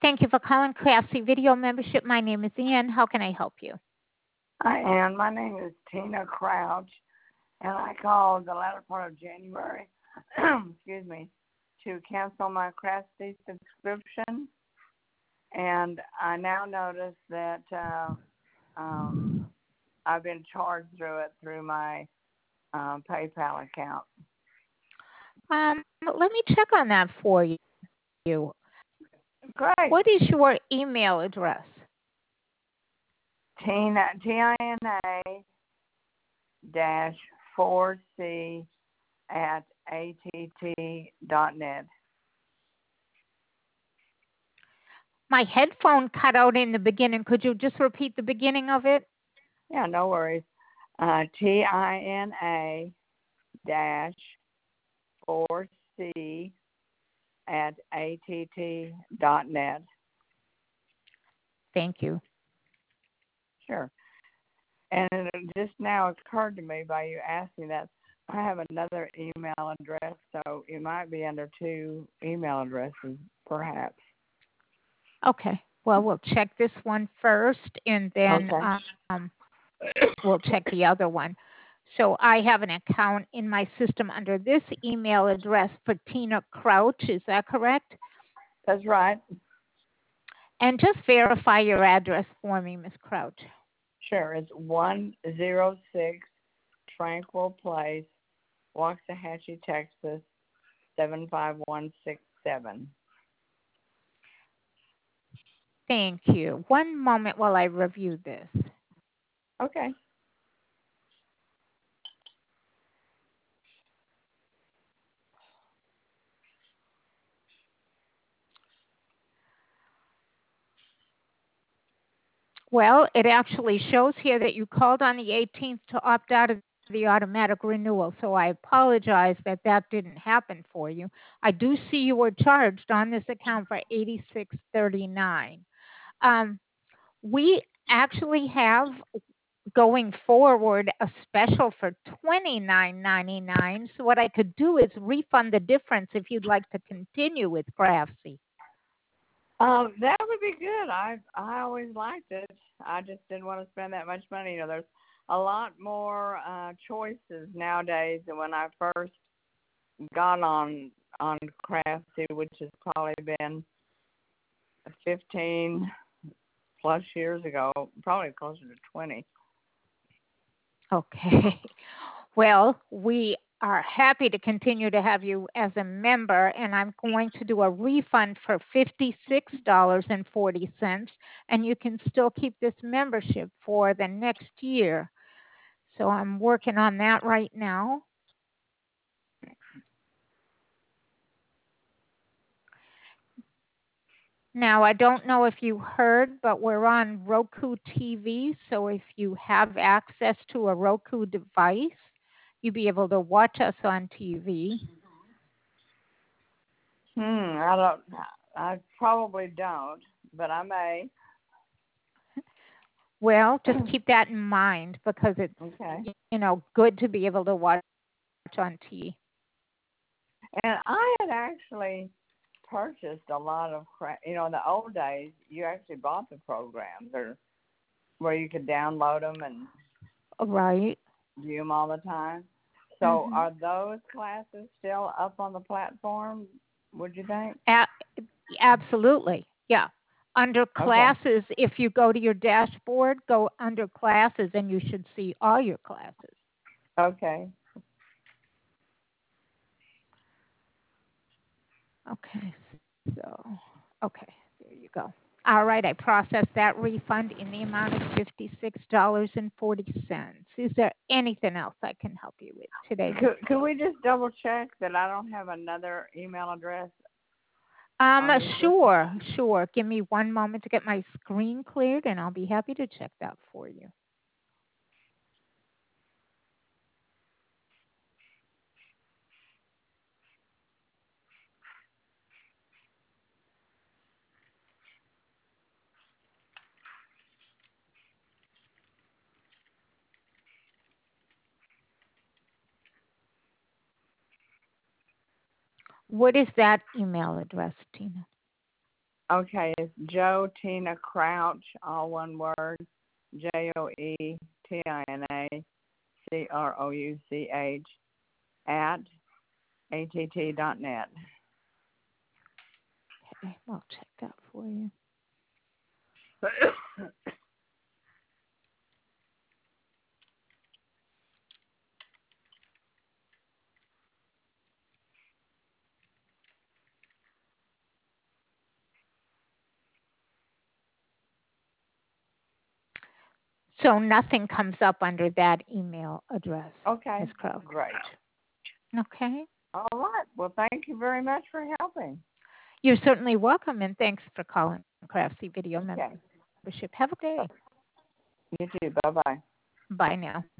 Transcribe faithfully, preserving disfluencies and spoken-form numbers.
Thank you for calling Craftsy Video Membership. My name is Ian. How can I help you? Hi, Ann. My name is Tina Crouch, and I called the latter part of January, excuse me, to cancel my Craftsy subscription. And I now notice that uh, um, I've been charged through it through my um, PayPal account. Um, let me check on that for you. Great. What is your email address? Tina, T I N A dash four C at A T T dot net. My headphone cut out in the beginning. Could you just repeat the beginning of it? Yeah, no worries. Uh, T I N A dash four C at A T T dot net. Thank you. Sure. And it just now occurred to me by you asking that I have another email address, so it might be under two email addresses, perhaps. Okay. Well, we'll check this one first, and then Okay. um, we'll check the other one. So I have an account in my system under this email address for Tina Crouch. Is that correct? That's right. And just verify your address for me, Miz Crouch. Sure. It's one oh six Tranquil Place, Waxahachie, Texas, seven five one six seven. Thank you. One moment while I review this. Okay. Well, it actually shows here that you called on the eighteenth to opt out of the automatic renewal, so I apologize that that didn't happen for you. I do see you were charged on this account for eighty-six thirty-nine. Um, we actually have going forward a special for twenty-nine ninety-nine. So what I could do is refund the difference if you'd like to continue with Craftsy. Um, that would be good. I I always liked it. I just didn't want to spend that much money. You know, there's a lot more uh, choices nowadays than when I first got on on Craftsy, which has probably been fifteen plus years ago, probably closer to twenty. Okay. Well, we are happy to continue to have you as a member, and I'm going to do a refund for fifty-six dollars and forty cents, and you can still keep this membership for the next year. So I'm working on that right now. Now, I don't know if you heard, but we're on Roku T V, so if you have access to a Roku device, you'll be able to watch us on T V. Hmm, I don't. I probably don't, but I may. Well, just keep that in mind because it's Okay. you know good to be able to watch on T V. And I had actually purchased a lot of crap. You know, in the old days, you actually bought the programs or where you could download them and Right. view them all the time. So, Mm-hmm. are those classes still up on the platform? Would you think? A- absolutely. Yeah. Under Okay. classes, if you go to your dashboard, go under classes, and you should see all your classes. Okay. Okay. So, okay, there you go. All right, I processed that refund in the amount of fifty-six dollars and forty cents. Is there anything else I can help you with today? Could, could we just double check that I don't have another email address? Um, on the system? sure, sure. Give me one moment to get my screen cleared, and I'll be happy to check that for you. What is that email address, Tina? Okay, it's Joe Tina Crouch, all one word, J O E T I N A C R O U C H, at A T T dot net. Okay, I'll check that for you. So nothing comes up under that email address, Okay, Miz Crouch. great. Okay. All right. Well, thank you very much for helping. You're certainly welcome, and thanks for calling Craftsy Video Okay. Membership. Have a good day. You too. Bye-bye. Bye now.